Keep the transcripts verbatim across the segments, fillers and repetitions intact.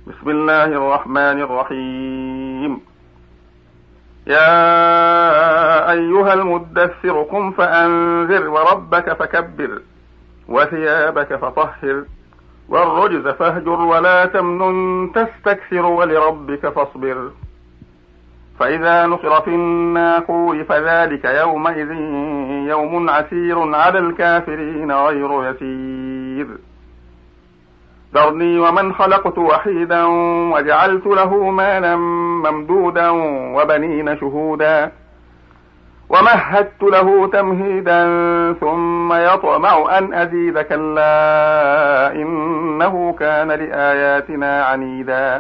بسم الله الرحمن الرحيم. يا أيها المدثر قم فأنذر وربك فكبر وثيابك فطهر والرجز فاهجر ولا تمنن تستكثر ولربك فاصبر. فإذا نقر في الناقور فذلك يومئذ يوم عسير على الكافرين غير يسير. ذرني ومن خلقت وحيدا وجعلت له مالا ممدودا وبنين شهودا ومهدت له تمهيدا ثم يطمع أن أزيد كلا إنه كان لآياتنا عنيدا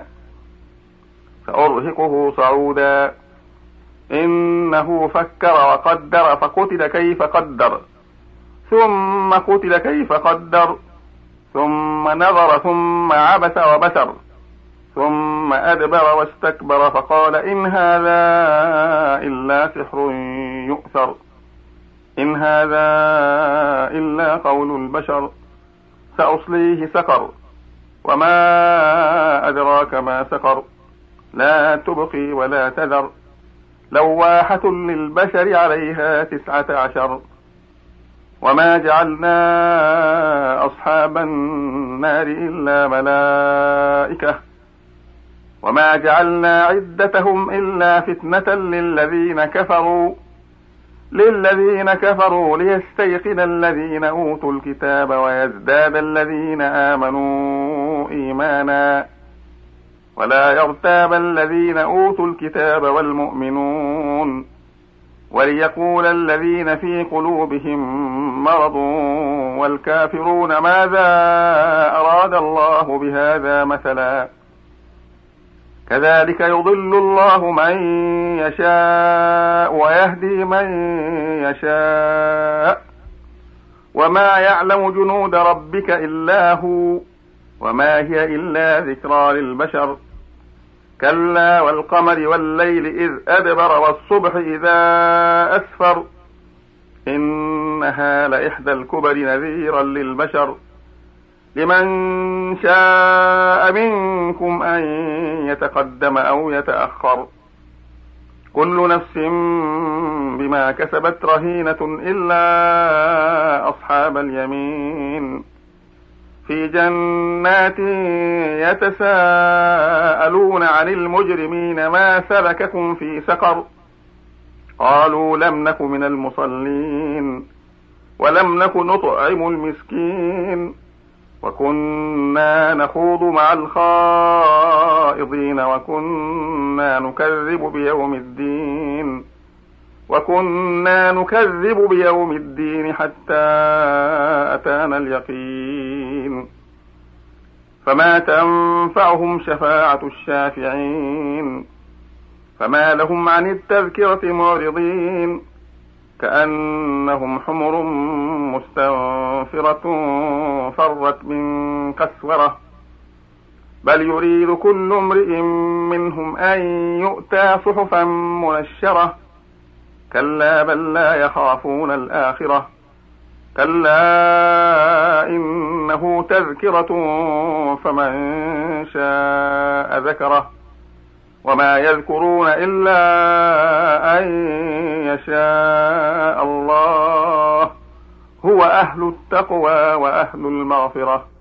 سأرهقه صعودا. إنه فكر وقدر فقتل كيف قدر ثم قتل كيف قدر ثم نظر ثم عبس وبسر ثم أدبر واستكبر فقال إن هذا إلا سحر يؤثر إن هذا إلا قول البشر سأصليه سقر وما أدراك ما سقر لا تبقي ولا تذر لواحة للبشر عليها تسعة عشر. وما جعلنا أصحاب النار إلا ملائكة وما جعلنا عدتهم إلا فتنة للذين كفروا للذين كفروا ليستيقن الذين أوتوا الكتاب ويزداد الذين آمنوا إيمانا ولا يرتاب الذين أوتوا الكتاب والمؤمنون وليقول الذين في قلوبهم مرض والكافرون ماذا أراد الله بهذا مثلا كذلك يضل الله من يشاء ويهدي من يشاء وما يعلم جنود ربك إلا هو وما هي إلا ذكرى للبشر. كلا والقمر والليل إذ أدبر والصبح إذا أسفر إنها لإحدى الكبر نذيرا للبشر. لمن شاء منكم أن يتقدم أو يتأخر كل نفس بما كسبت رهينة إلا أصحاب اليمين في جنات يتساءلون عن المجرمين ما سلككم في سقر قالوا لم نك من المصلين ولم نك نطعم المسكين وكنا نخوض مع الخائضين وكنا نكذب بيوم الدين وكنا نكذب بيوم الدين حتى أتانا اليقين فما تنفعهم شفاعة الشافعين فما لهم عن التذكرة معرضين كأنهم حمر مستنفرة فرت من قسورة بل يريد كل امرئ منهم أن يؤتى صحفا منشرة كلا بل لا يخافون الآخرة كلا إنه تذكرة فمن شاء ذكره وما يذكرون إلا أن يشاء الله هو أهل التقوى وأهل المغفرة.